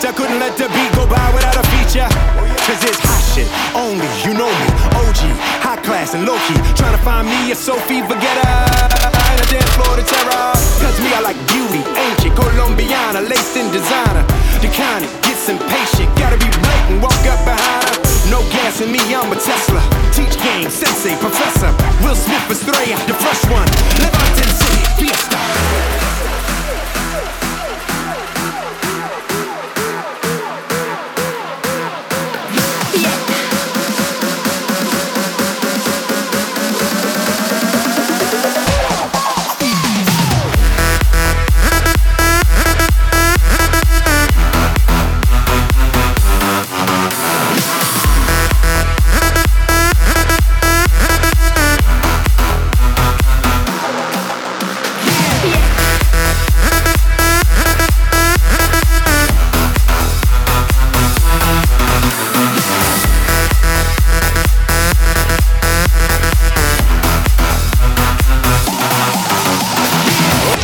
I couldn't let the beat go by without a feature. Cause it's hot shit, only, you know me, OG, high class and low key. Trying to find me a Sophie, forget her.